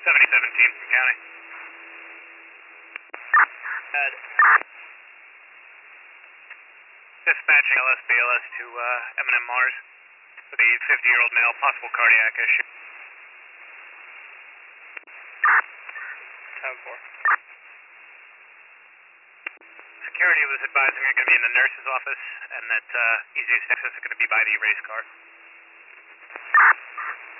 7017 from county. Dispatching LSBLS to M&M Mars with a 50-year-old male, possible cardiac issue. 10-4. Security was advising you're going to be in the nurse's office and that easiest access is going to be by the race car.